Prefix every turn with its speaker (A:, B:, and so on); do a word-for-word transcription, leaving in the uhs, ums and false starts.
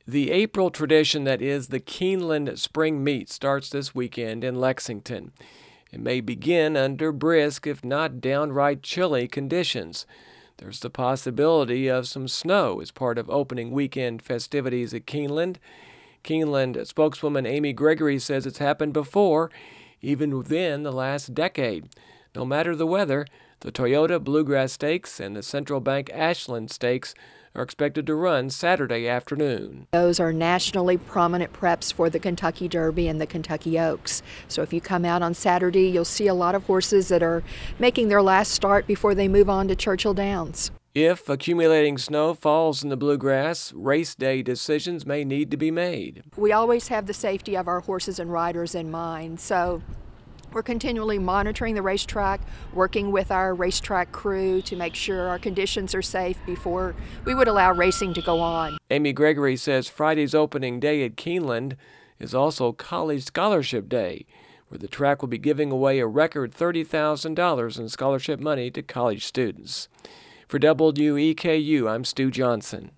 A: The April tradition that is the Keeneland Spring Meet starts this weekend in Lexington. It may begin under brisk, if not downright chilly, conditions. There's the possibility of some snow as part of opening weekend festivities at Keeneland. Keeneland spokeswoman Amy Gregory says it's happened before, even within the last decade. No matter the weather, the Toyota Bluegrass Stakes and the Central Bank Ashland Stakes are expected to run Saturday afternoon.
B: Those are nationally prominent preps for the Kentucky Derby and the Kentucky Oaks. So if you come out on Saturday, you'll see a lot of horses that are making their last start before they move on to Churchill Downs.
A: If accumulating snow falls in the Bluegrass, race day decisions may need to be made.
B: We always have the safety of our horses and riders in mind, so we're continually monitoring the racetrack, working with our racetrack crew to make sure our conditions are safe before we would allow racing to go on.
A: Amy Gregory says Friday's opening day at Keeneland is also College Scholarship Day, where the track will be giving away a record thirty thousand dollars in scholarship money to college students. For W E K U, I'm Stu Johnson.